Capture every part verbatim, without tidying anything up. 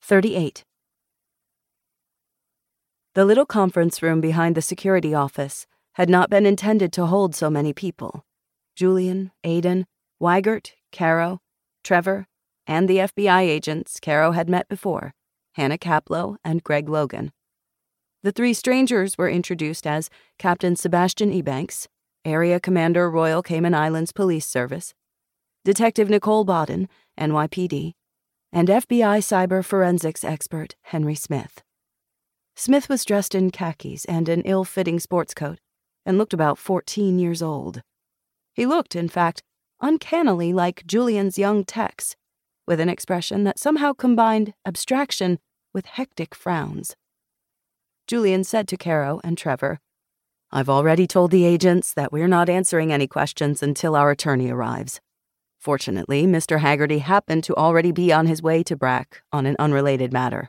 thirty-eight. The little conference room behind the security office had not been intended to hold so many people. Julian, Aiden, Weigert, Caro, Trevor, and the F B I agents Caro had met before, Hannah Kaplow and Greg Logan. The three strangers were introduced as Captain Sebastian Ebanks, Area Commander Royal Cayman Islands Police Service, Detective Nicole Bodden, N Y P D, and F B I cyber forensics expert Henry Smith. Smith was dressed in khakis and an ill-fitting sports coat, and looked about fourteen years old. He looked, in fact, uncannily like Julian's young Tex, with an expression that somehow combined abstraction with hectic frowns. Julian said to Caro and Trevor, "I've already told the agents that we're not answering any questions until our attorney arrives. Fortunately, Mister Haggerty happened to already be on his way to Brack on an unrelated matter."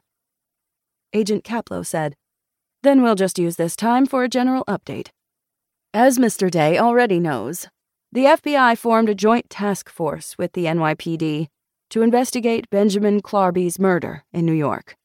Agent Kaplow said, "Then we'll just use this time for a general update. As Mister Day already knows, the F B I formed a joint task force with the N Y P D to investigate Benjamin Clarby's murder in New York."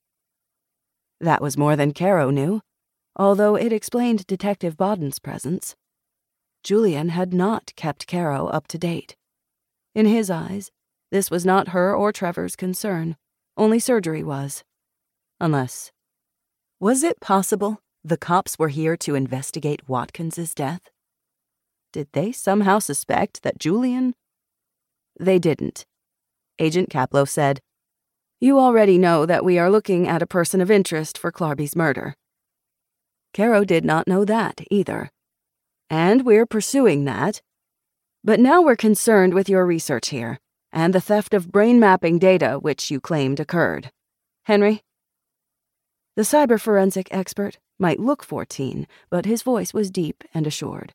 That was more than Caro knew, although it explained Detective Bodden's presence. Julian had not kept Caro up to date. In his eyes, this was not her or Trevor's concern, only surgery was. Unless... Was it possible the cops were here to investigate Watkins's death? Did they somehow suspect that Julian... They didn't. Agent Kaplow said, "You already know that we are looking at a person of interest for Clarby's murder." Caro did not know that either. "And we're pursuing that. But now we're concerned with your research here, and the theft of brain mapping data which you claimed occurred. Henry?" The cyber forensic expert might look fourteen, but his voice was deep and assured.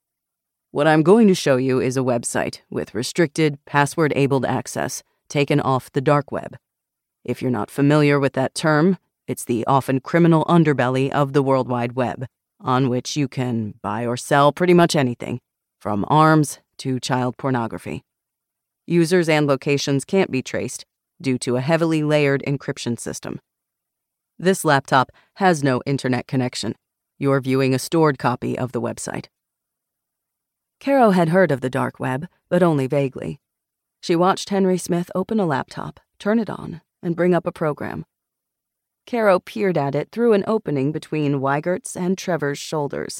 "What I'm going to show you is a website with restricted, password-abled access taken off the dark web. If you're not familiar with that term, it's the often criminal underbelly of the World Wide Web, on which you can buy or sell pretty much anything, from arms to child pornography. Users and locations can't be traced due to a heavily layered encryption system. This laptop has no internet connection. You're viewing a stored copy of the website." Caro had heard of the dark web, but only vaguely. She watched Henry Smith open a laptop, turn it on, and bring up a program. Caro peered at it through an opening between Weigert's and Trevor's shoulders.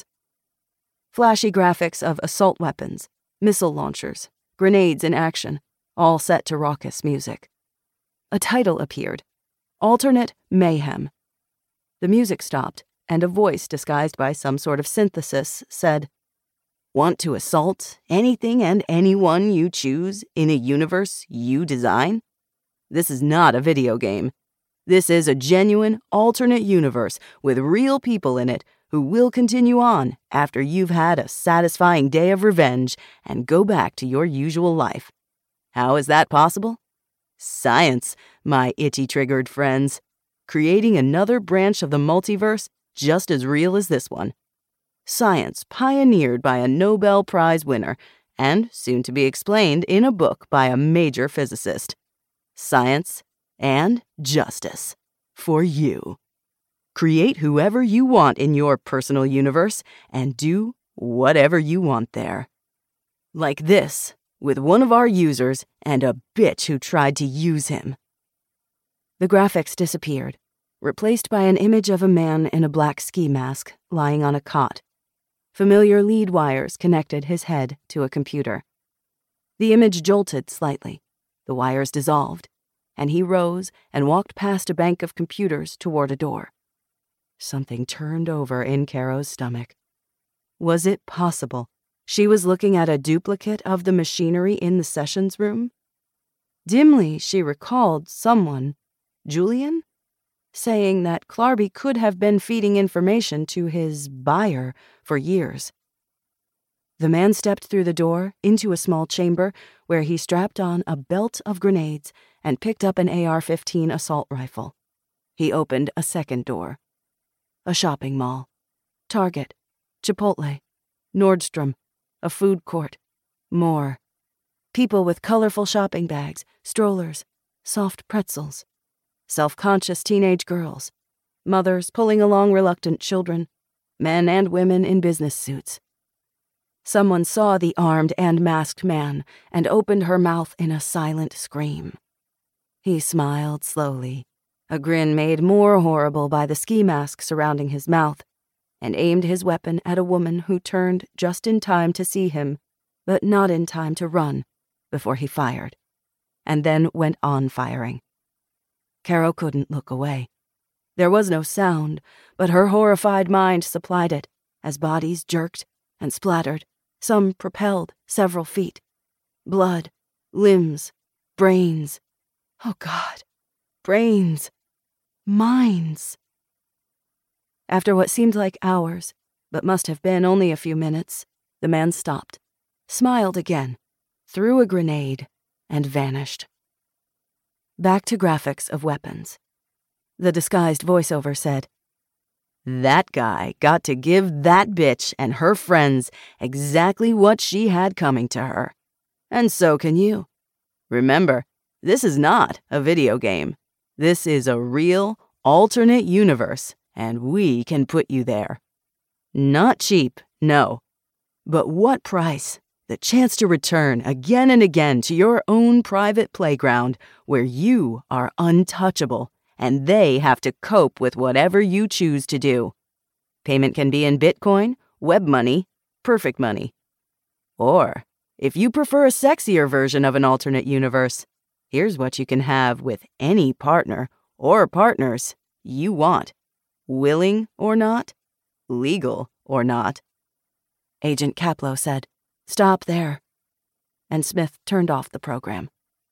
Flashy graphics of assault weapons, missile launchers, grenades in action, all set to raucous music. A title appeared, Alternate Mayhem. The music stopped, and a voice disguised by some sort of synthesis said, "Want to assault anything and anyone you choose in a universe you design? This is not a video game. This is a genuine alternate universe with real people in it who will continue on after you've had a satisfying day of revenge and go back to your usual life. How is that possible? Science, my itchy-triggered friends. Creating another branch of the multiverse just as real as this one. Science pioneered by a Nobel Prize winner and soon to be explained in a book by a major physicist. Science and justice for you. Create whoever you want in your personal universe and do whatever you want there. Like this, with one of our users and a bitch who tried to use him." The graphics disappeared, replaced by an image of a man in a black ski mask lying on a cot. Familiar lead wires connected his head to a computer. The image jolted slightly, the wires dissolved, and he rose and walked past a bank of computers toward a door. Something turned over in Caro's stomach. Was it possible she was looking at a duplicate of the machinery in the sessions room? Dimly, she recalled someone, Julian, saying that Clarby could have been feeding information to his buyer for years. The man stepped through the door into a small chamber where he strapped on a belt of grenades and picked up an A R fifteen assault rifle. He opened a second door. A shopping mall. Target. Chipotle. Nordstrom. A food court. More. People with colorful shopping bags, strollers, soft pretzels. self-conscious teenage girls, mothers pulling along reluctant children, men and women in business suits. Someone saw the armed and masked man and opened her mouth in a silent scream. He smiled slowly, a grin made more horrible by the ski mask surrounding his mouth, and aimed his weapon at a woman who turned just in time to see him, but not in time to run, before he fired, and then went on firing. Caro couldn't look away. There was no sound, but her horrified mind supplied it, as bodies jerked and splattered, some propelled several feet. Blood, limbs, brains. Oh, God. Brains. Minds. After what seemed like hours, but must have been only a few minutes, the man stopped, smiled again, threw a grenade, and vanished. Back to graphics of weapons. The disguised voiceover said, "That guy got to give that bitch and her friends exactly what she had coming to her. And so can you. Remember, this is not a video game. This is a real, alternate universe, and we can put you there. Not cheap, no. But what price? The chance to return again and again to your own private playground where you are untouchable, and they have to cope with whatever you choose to do. Payment can be in Bitcoin, web money, perfect money. Or, if you prefer a sexier version of an alternate universe, here's what you can have with any partner or partners you want, willing or not, legal or not." Agent Kaplow said, "Stop there." And Smith turned off the program.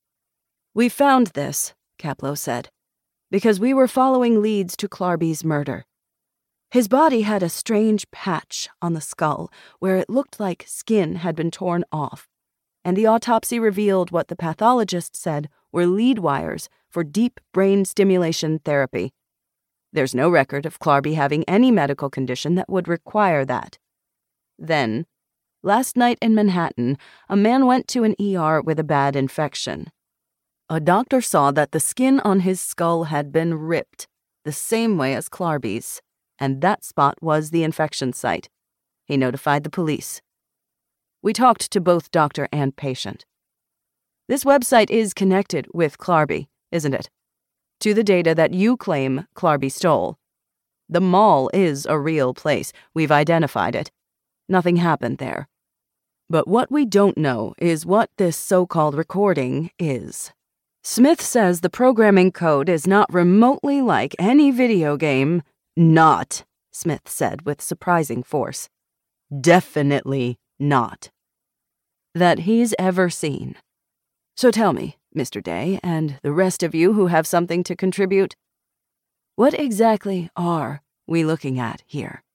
"We found this," Kaplow said, "because we were following leads to Clarby's murder. His body had a strange patch on the skull where it looked like skin had been torn off, and the autopsy revealed what the pathologist said were lead wires for deep brain stimulation therapy. There's no record of Clarby having any medical condition that would require that. Then, last night in Manhattan, a man went to an E R with a bad infection. A doctor saw that the skin on his skull had been ripped, the same way as Clarby's, and that spot was the infection site. He notified the police. We talked to both doctor and patient. This website is connected with Clarby, isn't it? To the data that you claim Clarby stole. The mall is a real place. We've identified it. Nothing happened there. But what we don't know is what this so-called recording is. Smith says the programming code is not remotely like any video game. Not, Smith said with surprising force. Definitely not. That he's ever seen. So tell me, Mister Day, and the rest of you who have something to contribute, what exactly are we looking at here?